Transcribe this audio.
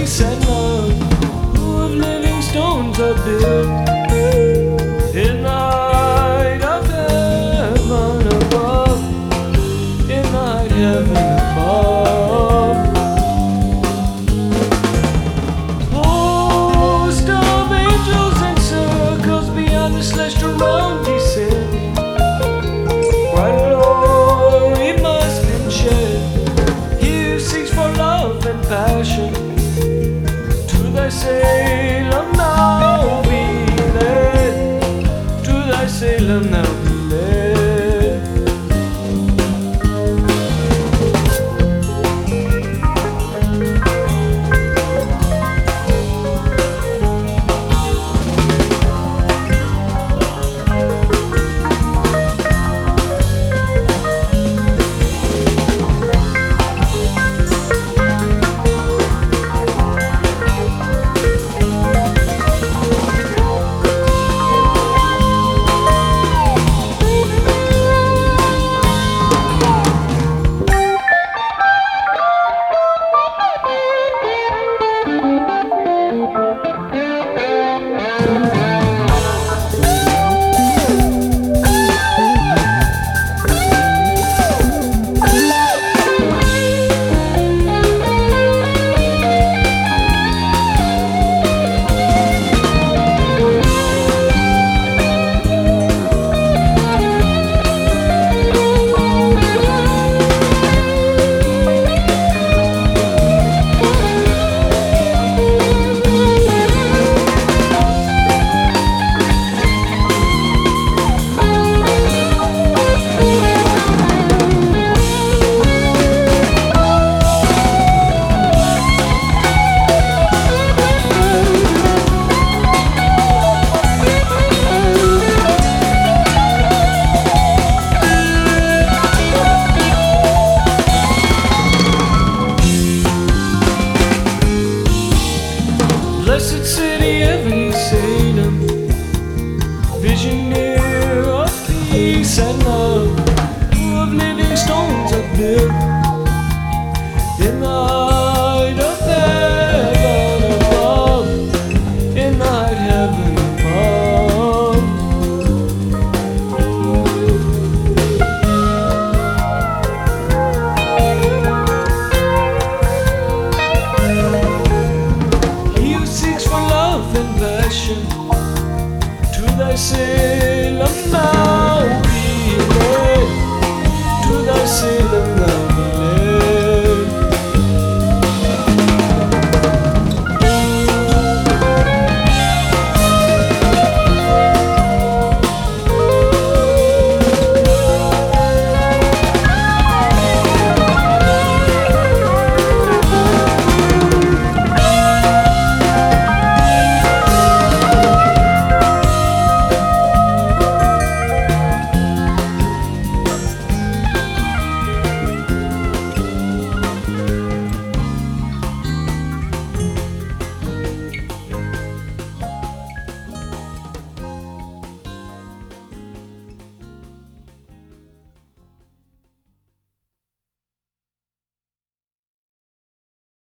grace and love, who of living stones are built in the height of heaven above, in the height heaven above. Host of angels and circles beyond the celestial realm descend. Bright glory must be shed. He who seeks for love and passion, to thy Salem now be led. To thy Salem now be led. Blessed city